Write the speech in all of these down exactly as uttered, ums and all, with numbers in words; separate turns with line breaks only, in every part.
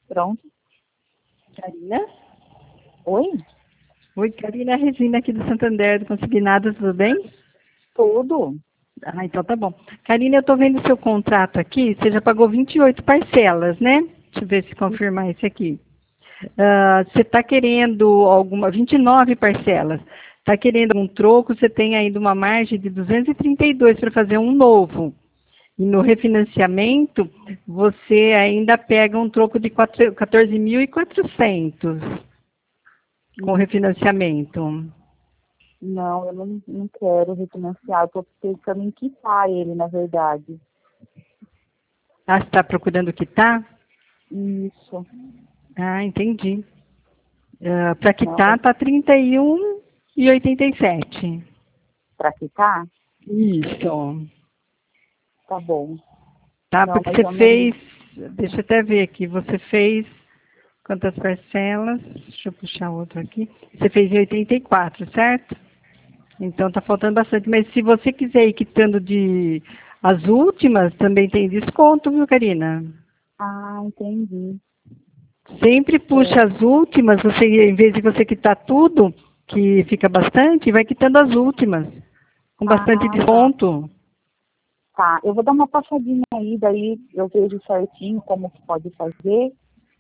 Pronto.
Karina?
Oi?
Oi, Karina, é a Regina aqui do Santander, do Consignado, tudo bem?
Tudo.
Ah, então tá bom. Karina, eu tô vendo o seu contrato aqui, você já pagou vinte e oito parcelas, né? Deixa eu ver se confirmar isso aqui. Ah, você está querendo alguma, vinte e nove parcelas, está querendo um troco, você tem ainda uma margem de duzentos e trinta e dois para fazer um novo. E no refinanciamento, você ainda pega um troco de quatorze mil e quatrocentos com refinanciamento.
Não, eu não, não quero refinanciar. Eu tô pensando em quitar ele, na verdade.
Ah, você está procurando quitar?
Isso.
Ah, entendi. Uh, para
Não,
quitar está trinta e um e oitenta e sete.
pra quitar?
Isso.
Tá bom.
Tá,
Não,
porque
mas
você
eu não...
fez, deixa eu até ver aqui, você fez quantas parcelas? Deixa eu puxar outro aqui. Você fez em oitenta e quatro, certo? Então tá faltando bastante. Mas se você quiser ir quitando de as últimas, também tem desconto, viu, Karina?
Ah, entendi.
Sempre puxa
É.
as últimas, você, em vez de você quitar tudo, que fica bastante, vai quitando as últimas, com bastante
Ah, tá.
desconto.
Tá. Eu vou dar uma passadinha aí, daí eu vejo certinho como que pode fazer.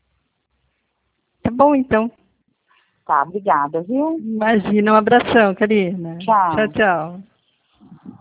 Tá bom, então.
Tá, obrigada, viu?
Imagina, um abração, Karina. Tchau,
Tchau.
tchau.